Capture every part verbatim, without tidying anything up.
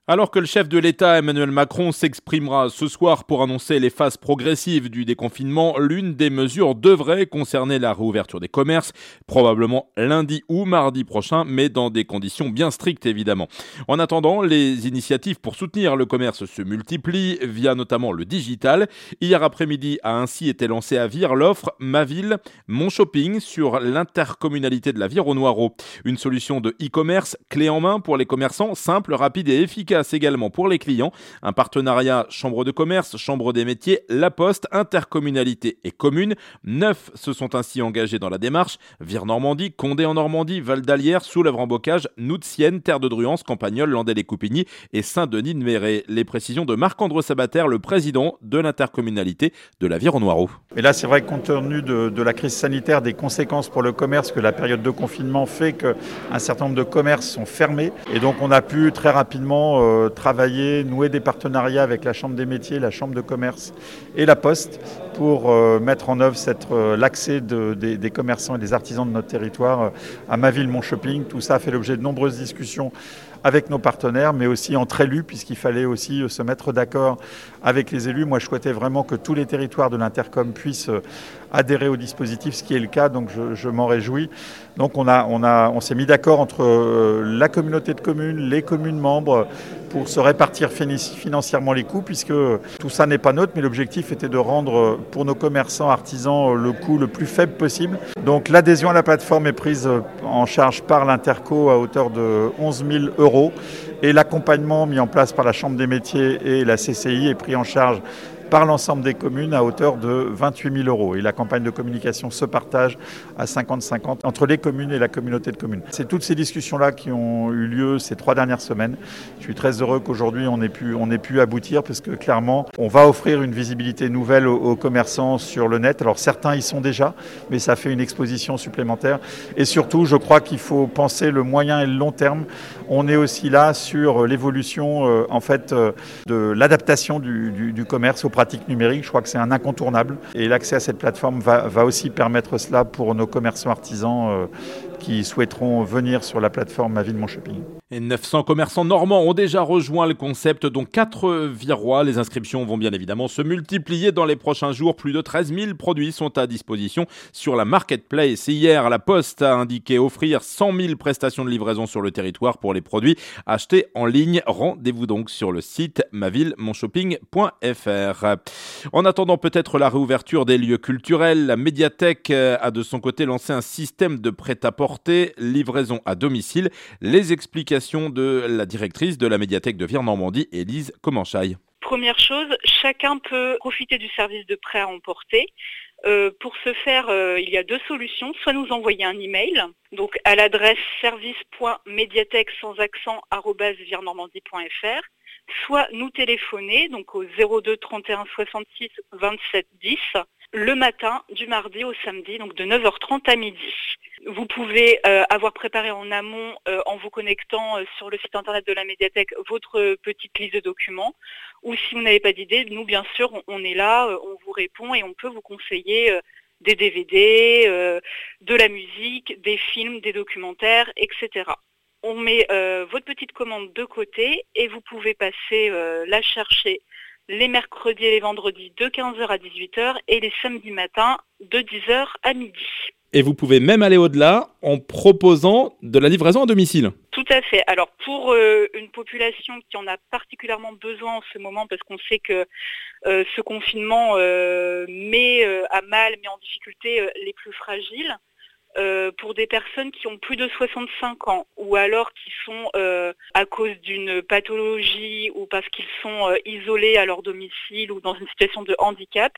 Alors que le chef de l'État Emmanuel Macron s'exprimera ce soir pour annoncer les phases progressives du déconfinement, l'une des mesures devrait concerner la réouverture des commerces, probablement lundi ou mardi prochain, mais dans des conditions bien strictes évidemment. En attendant, les initiatives pour soutenir le commerce se multiplient via notamment le digital. Hier après-midi a ainsi été lancée à Vire l'offre Ma Ville, Mon Shopping sur l'intercommunalité de la Vire au Noireau. Une solution de e-commerce clé en main pour les commerçants, simple, rapide et efficace également pour les clients. Un partenariat Chambre de commerce, Chambre des métiers, La Poste, intercommunalité et commune. Neuf se sont ainsi engagés dans la démarche. Vire Normandie, Condé en Normandie, Val d'Alière, Soulèvre-en-Bocage, Noute-Sienne, Terre de Druance, Campagnol, Landais-les-Coupigny et Saint-Denis-de-Méret. Les précisions de Marc-André Sabater, le président de l'intercommunalité de la Vire au Noireau. Et là, c'est vrai que compte tenu de, de la crise sanitaire, des conséquences pour le commerce, que la période de confinement fait qu'un certain nombre de commerces sont fermés. Et donc, on a pu très rapidement euh, travailler, nouer des partenariats avec la Chambre des métiers, la Chambre de commerce et la Poste pour euh, mettre en œuvre cette, euh, l'accès de, des, des commerçants et des artisans de notre territoire euh, à Ma Ville, Mon Shopping. Tout ça a fait l'objet de nombreuses discussions avec nos partenaires, mais aussi entre élus, puisqu'il fallait aussi se mettre d'accord avec les élus. Moi, je souhaitais vraiment que tous les territoires de l'Intercom puissent adhérer au dispositif, ce qui est le cas, donc je, je m'en réjouis. Donc on, a, on, a, on s'est mis d'accord entre la communauté de communes, les communes membres, pour se répartir financièrement les coûts, puisque tout ça n'est pas neutre, mais l'objectif était de rendre pour nos commerçants, artisans, le coût le plus faible possible. Donc l'adhésion à la plateforme est prise en charge par l'Interco à hauteur de onze mille euros et l'accompagnement mis en place par la Chambre des métiers et la C C I est pris en charge par l'ensemble des communes à hauteur de vingt-huit mille euros. Et la campagne de communication se partage à cinquante cinquante entre les communes et la communauté de communes. C'est toutes ces discussions-là qui ont eu lieu ces trois dernières semaines. Je suis très heureux qu'aujourd'hui on ait pu, on ait pu aboutir parce que clairement, on va offrir une visibilité nouvelle aux, aux commerçants sur le net. Alors certains y sont déjà, mais ça fait une exposition supplémentaire. Et surtout, je crois qu'il faut penser le moyen et le long terme. On est aussi là sur l'évolution euh, en fait, euh, de l'adaptation du, du, du commerce aux pratiques numériques. Je crois que c'est un incontournable. Et l'accès à cette plateforme va, va aussi permettre cela pour nos commerçants artisans euh, qui souhaiteront venir sur la plateforme Ma Ville, Mon Shopping. Et neuf cents commerçants normands ont déjà rejoint le concept, dont quatre virois. Les inscriptions vont bien évidemment se multiplier dans les prochains jours. Plus de treize mille produits sont à disposition sur la marketplace. Hier, la Poste a indiqué offrir cent mille prestations de livraison sur le territoire pour les produits achetés en ligne. Rendez-vous donc sur le site ma ville mon shopping point f r. En attendant peut-être la réouverture des lieux culturels, la médiathèque a de son côté lancé un système de prêt-à-porter, livraison à domicile. Les explications de la directrice de la médiathèque de Vire Normandie, Élise Comenchaille. Première chose, chacun peut profiter du service de prêt à emporter. Euh, pour ce faire, euh, il y a deux solutions. Soit nous envoyer un email, donc à l'adresse service.médiathèque sans accent arobase virenormandie point f r, soit nous téléphoner donc au zéro deux trente et un soixante-six vingt-sept dix le matin du mardi au samedi, donc de neuf heures trente à midi. Vous pouvez euh, avoir préparé en amont, euh, en vous connectant euh, sur le site internet de la médiathèque, votre euh, petite liste de documents. Ou si vous n'avez pas d'idée, nous, bien sûr, on, on est là, euh, on vous répond et on peut vous conseiller euh, des D V D, euh, de la musique, des films, des documentaires, et cetera. On met euh, votre petite commande de côté et vous pouvez passer euh, la chercher les mercredis et les vendredis de quinze heures à dix-huit heures et les samedis matins de dix heures à midi. Et vous pouvez même aller au-delà en proposant de la livraison à domicile. Tout à fait. Alors pour euh, une population qui en a particulièrement besoin en ce moment, parce qu'on sait que euh, ce confinement euh, met euh, à mal, met en difficulté euh, les plus fragiles, Euh, pour des personnes qui ont plus de soixante-cinq ans ou alors qui sont euh, à cause d'une pathologie ou parce qu'ils sont euh, isolés à leur domicile ou dans une situation de handicap,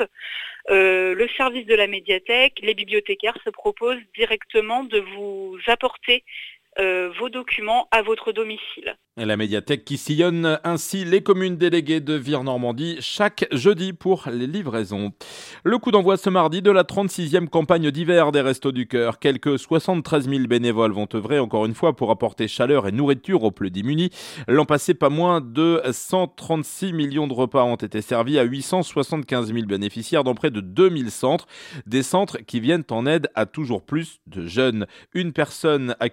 euh, le service de la médiathèque, les bibliothécaires se proposent directement de vous apporter euh, vos documents à votre domicile. Et la médiathèque qui sillonne ainsi les communes déléguées de Vire Normandie chaque jeudi pour les livraisons. Le coup d'envoi ce mardi de la trente-sixième campagne d'hiver des Restos du Cœur. Quelques soixante-treize mille bénévoles vont œuvrer encore une fois pour apporter chaleur et nourriture aux plus démunis. L'an passé, pas moins de cent trente-six millions de repas ont été servis à huit cent soixante-quinze mille bénéficiaires dans près de deux mille centres. Des centres qui viennent en aide à toujours plus de jeunes. Une personne accueillie sur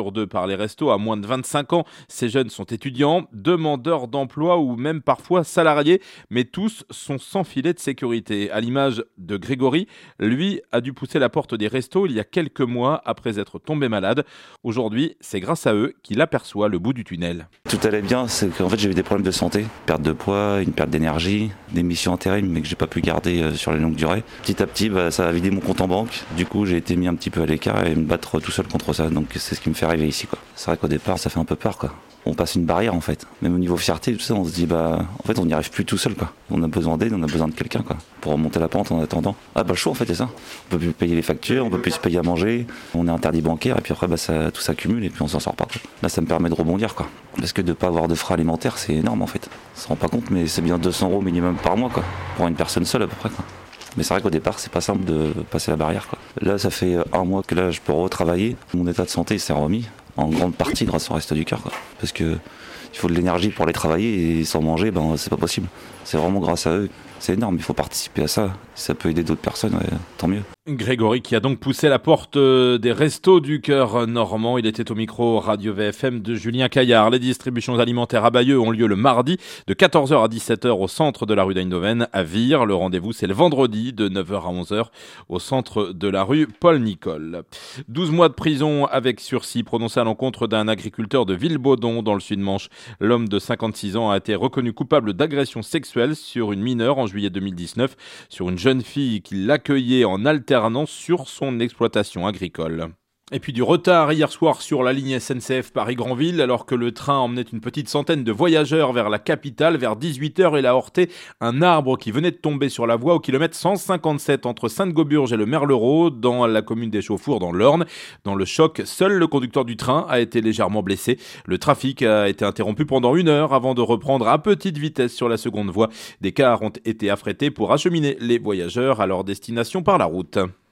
sur deux par les restos à moins de vingt-cinq ans. Ces jeunes sont étudiants, demandeurs d'emploi ou même parfois salariés, mais tous sont sans filet de sécurité. À l'image de Grégory, lui a dû pousser la porte des restos il y a quelques mois après être tombé malade. Aujourd'hui, c'est grâce à eux qu'il aperçoit le bout du tunnel. Tout allait bien, c'est qu'en fait j'ai eu des problèmes de santé, perte de poids, une perte d'énergie, des missions intérim mais que j'ai pas pu garder sur les longues durées. Petit à petit, bah, ça a vidé mon compte en banque. Du coup, j'ai été mis un petit peu à l'écart et me battre tout seul contre ça. Donc c'est ce qui me fait arriver ici, quoi. C'est vrai qu'au départ, ça fait un peu peur, quoi. On passe une barrière en fait. Même au niveau fierté, tout ça, on se dit bah en fait on n'y arrive plus tout seul, quoi. On a besoin d'aide, on a besoin de quelqu'un, quoi, pour remonter la pente en attendant. Ah bah le choix en fait c'est ça. On peut plus payer les factures, on peut plus se payer à manger, on est interdit bancaire et puis après bah ça tout s'accumule et puis on s'en sort pas. Là ça me permet de rebondir, quoi. Parce que de pas avoir de frais alimentaires c'est énorme en fait. On se rend pas compte mais c'est bien deux cents euros minimum par mois, quoi, pour une personne seule à peu près, quoi. Mais c'est vrai qu'au départ, c'est pas simple de passer la barrière, quoi. Là, ça fait un mois que là, je peux retravailler. Mon état de santé s'est remis, en grande partie grâce au Resto du Cœur, quoi. Parce que il faut de l'énergie pour aller travailler et sans manger, ben c'est pas possible. C'est vraiment grâce à eux. C'est énorme, il faut participer à ça. Si ça peut aider d'autres personnes, ouais, tant mieux. Grégory qui a donc poussé la porte des Restos du Cœur normand. Il était au micro Radio V F M de Julien Caillard. Les distributions alimentaires à Bayeux ont lieu le mardi de quatorze heures à dix-sept heures au centre de la rue d'Eindhoven à Vire. Le rendez-vous c'est le vendredi de neuf heures à onze heures au centre de la rue Paul-Nicole. douze mois de prison avec sursis prononcés à l'encontre d'un agriculteur de Villebaudon dans le Sud-Manche. L'homme de cinquante-six ans a été reconnu coupable d'agression sexuelle sur une mineure en juillet deux mille dix-neuf, sur une jeune fille qui l'accueillait en alternance sur son exploitation agricole. Et puis du retard hier soir sur la ligne S N C F Paris-Granville, alors que le train emmenait une petite centaine de voyageurs vers la capitale. Vers dix-huit heures, il a heurté un arbre qui venait de tomber sur la voie au kilomètre cent cinquante-sept entre Sainte-Gauburge et le Merlereau, dans la commune d'Échauffour, dans l'Orne. Dans le choc, seul le conducteur du train a été légèrement blessé. Le trafic a été interrompu pendant une heure avant de reprendre à petite vitesse sur la seconde voie. Des cars ont été affrétés pour acheminer les voyageurs à leur destination par la route.